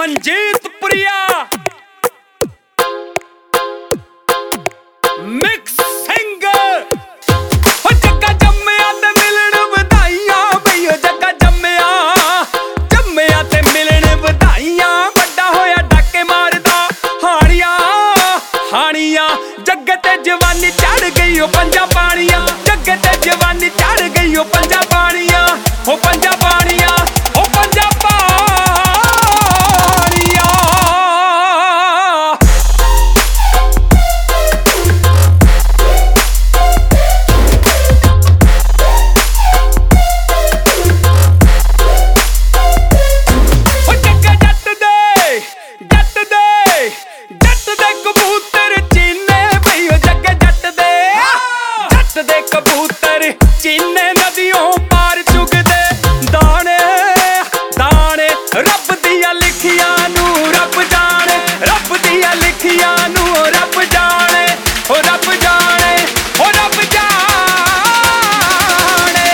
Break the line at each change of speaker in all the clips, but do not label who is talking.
मनजीत प्रिया mix singer हो जग्गा जम्मिया ते मिलन बधाइयां बई हो जग्गा जम्मिया ते मिलन बधाइयां वड्डा होया डाके मारदा हानियां जग्गे ते जवानी चढ़ गई हो पंजा पानियां जग्गे ते जवानी चढ़ गई हो पंजा पानियां हो पंजा पानियां हो पंजा कबूतर चीने नदियों पार चुगदे दाने दाने रब दिया लिखिया नू रब जाने रब दिया लिखिया नू रब जाने ओ रब जाने ओ रब जाने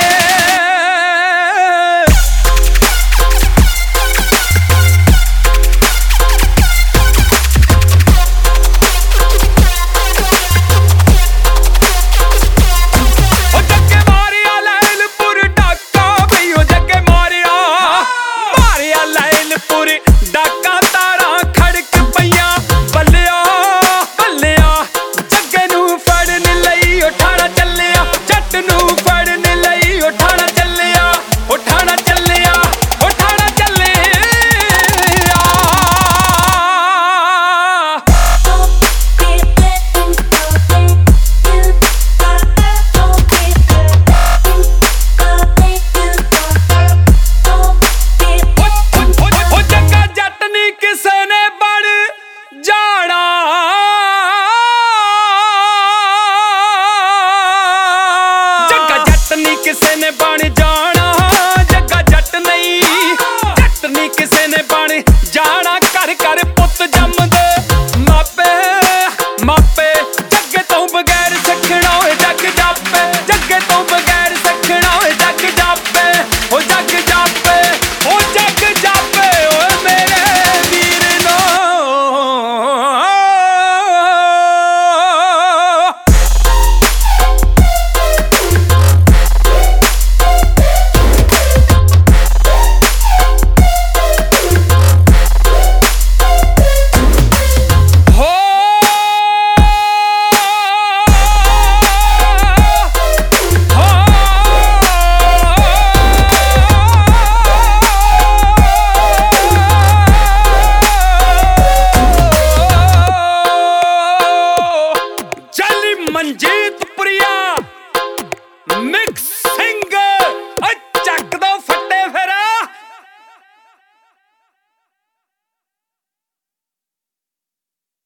डाका तारा खड़क पईयां बल्लिया बल्लिया जग्गे नू फड़न लई उठाना चलिया जट नू फड़न लई उठाना चलिया उठाना चलिया उठाना चलिया किसे ने बन जाना जग्गा जट नी किसे ने बन जाना जग्गा जट नी किसे ने बन जाना घर घर पुत जमदे मापे मापे जग्गे तो बगैर सिखना होए जग जापे जग्गे तो बगैर सिखना होए जग जापे ओ जग जापे ओ जग जापे ओ मेरे मनजीत प्रिया मिक्स सिंगर।